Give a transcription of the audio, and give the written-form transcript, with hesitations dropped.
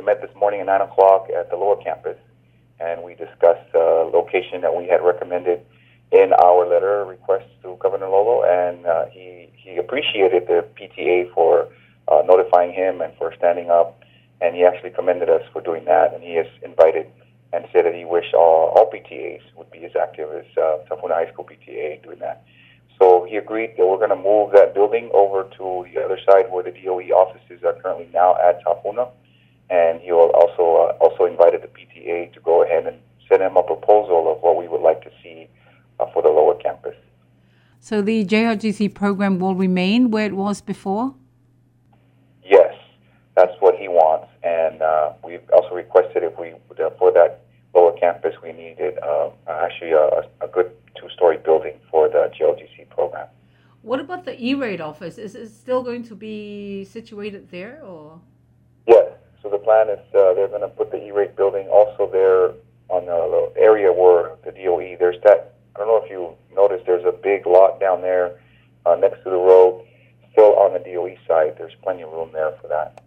met this morning at 9 o'clock at the lower campus, and we discussed the location that we had recommended in our letter request to Governor Lolo, and he appreciated the PTA for notifying him and for standing up, and he actually commended us for doing that, and he has invited and said that he wished all PTAs would be as active as Tafuna High School PTA doing that. So he agreed that we're going to move that building over to the other side where the DOE offices are currently now at Tafuna, and he will also invited the PTA to go ahead and send him a proposal of what we would like to see for the lower campus. So the JRGC program will remain where it was before? Yes, that's what he wants, and we've also requested if we for that lower campus we needed actually a good two-story building for the JLGC program. What about the E-rate office? Is it still going to be situated there, or? Yes. So the plan is they're going to put the E-rate building also there on the area where the DOE. There's that. I don't know if you noticed. There's a big lot down there next to the road, still on the DOE side. There's plenty of room there for that.